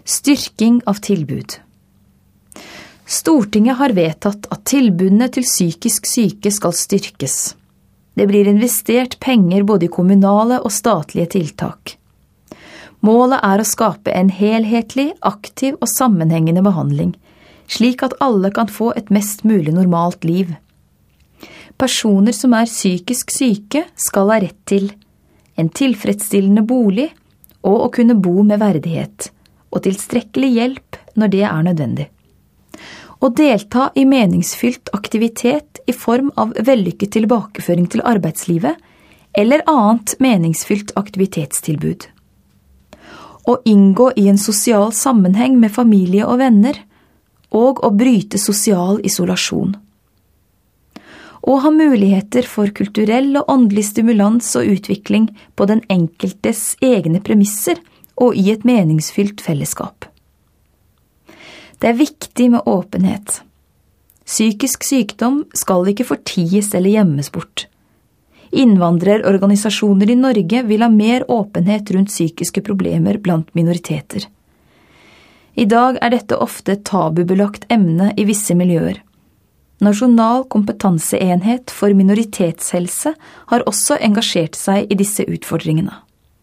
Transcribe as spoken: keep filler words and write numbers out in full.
Styrking av tilbud. Stortinget har vedtatt at tilbudene til psykisk syke skal styrkes. Det blir investert penger både i kommunale og statlige tiltak. Målet er å skape en helhetlig, aktiv og sammenhengende behandling, slik at alle kan få et mest mulig normalt liv. Personer som er psykisk syke skal ha rett til en tilfredsstillende bolig og å kunne bo med verdighet, og tilstrekkelig hjelp når det er nødvendig. Å delta i meningsfylt aktivitet i form av vellykket tilbakeføring til arbeidslivet eller annet meningsfylt aktivitetstilbud. Å inngå i en sosial sammenheng med familie og venner, og å bryte sosial isolasjon. Å ha muligheter for kulturell og åndelig stimulans og utvikling på den enkeltes egne premisser og i et meningsfylt fellesskap. Det er viktig med åpenhet. Psykisk sykdom skal ikke forties eller gjemmes bort. Innvandrerorganisasjoner i Norge vil ha mer åpenhet rundt psykiske problemer blant minoriteter. I dag er dette ofte et tabubelagt emne i visse miljøer. Nasjonal kompetanseenhet for minoritetshelse har også engasjert seg i disse utfordringene.